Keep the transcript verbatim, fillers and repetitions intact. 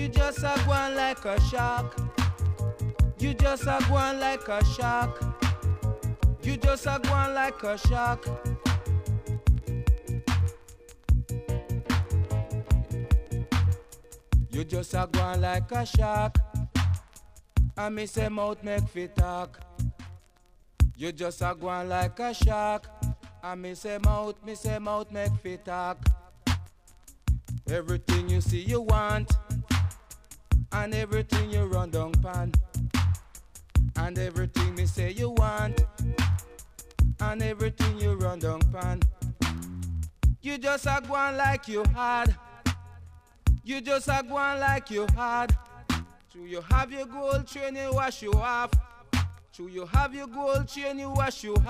You just a go on like a shark. You just a go on like a shark. You just a go on like a shark. You just a go on like a shark. And me say mouth make fit talk. You just a go on like a shark. And me say mouth, me say mouth make fit talk. Everything you see you want, and everything you run down pan. And everything me say you want, and everything you run down pan. You just a go on like you hard. You just a go on like you hard. So you have your gold chain, you wash you off. So you have your gold chain, you wash you off.